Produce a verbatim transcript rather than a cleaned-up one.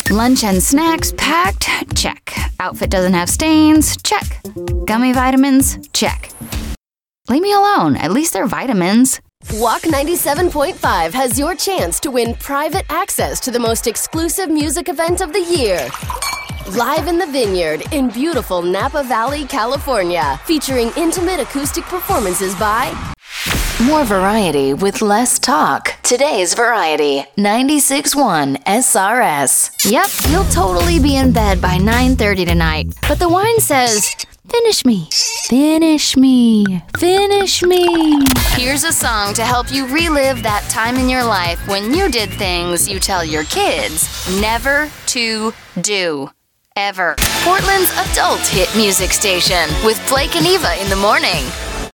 Lunch and snacks packed? Check. Outfit doesn't have stains? Check. Gummy vitamins? Check. Leave me alone. At least they're vitamins. Walk ninety-seven point five has your chance to win private access to the most exclusive music event of the year. Live in the Vineyard in beautiful Napa Valley, California, featuring intimate acoustic performances by... More variety with less talk. Today's Variety, ninety-six point one S R S. Yep, you'll totally be in bed by nine thirty tonight. But the wine says, finish me, finish me, finish me. Here's a song to help you relive that time in your life when you did things you tell your kids never to do. Ever. Portland's adult hit music station with Blake and Eva in the morning.